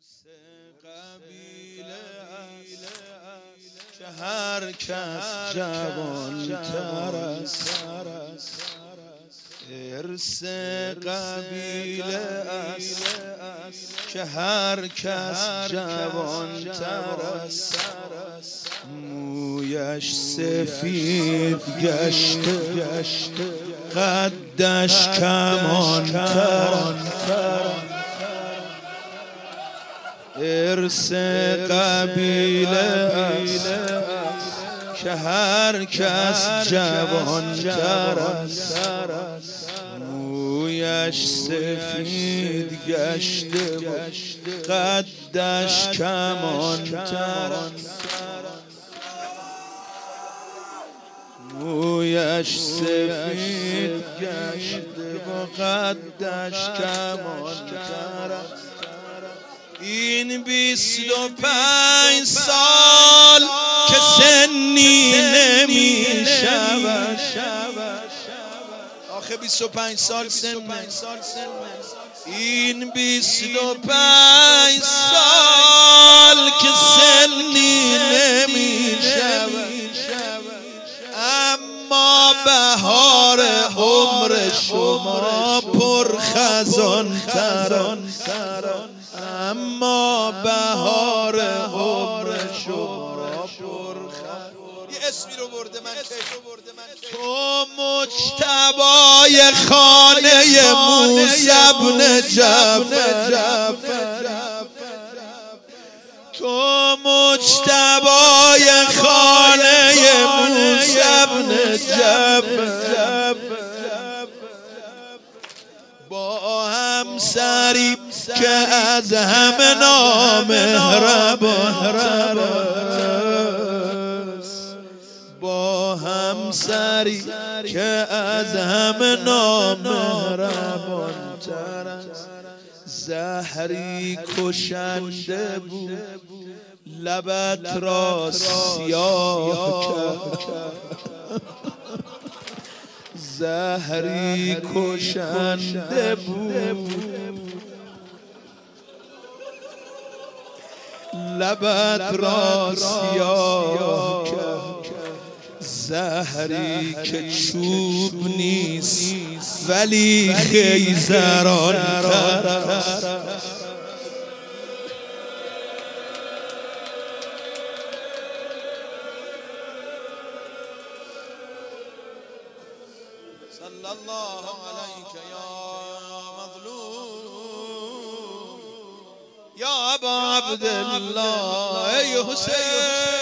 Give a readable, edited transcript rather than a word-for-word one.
ارث قبیله است که هر کس جوان‌تر است. ارث قبیله است که هر کس جوان‌تر است. مویش سفید گشته قدش کمان‌تر. ارث قبیله است که هر کس جوان‌تر است. مویش سفید گشته قدش کمان‌تر. مویش سفید گشته و قدش کمان‌تر. این 25 سال که سنی نمی شود. آخه 25 سال سن. این 25 سال که سنی نمی شود، اما بهار عمر شما پر خزان تر. اما بهار عمر شما پر خزان. یه اسمی رو برده من. تو مجتبای خانه موسی بن جعفر. تو مجتبای خانه موسی بن جعفر. با همسری که از همه نامهربان تر است. با همسری که از همه نامهربان تر است. زهری کشنده بود لبت را سیاه کرد. زهری کشنده بود لبت را سیاه کرد. زهری که چوب نیست ولی خیزران تر است. صلی الله علیک یا مظلوم یا ابا عبدالله. ای حسین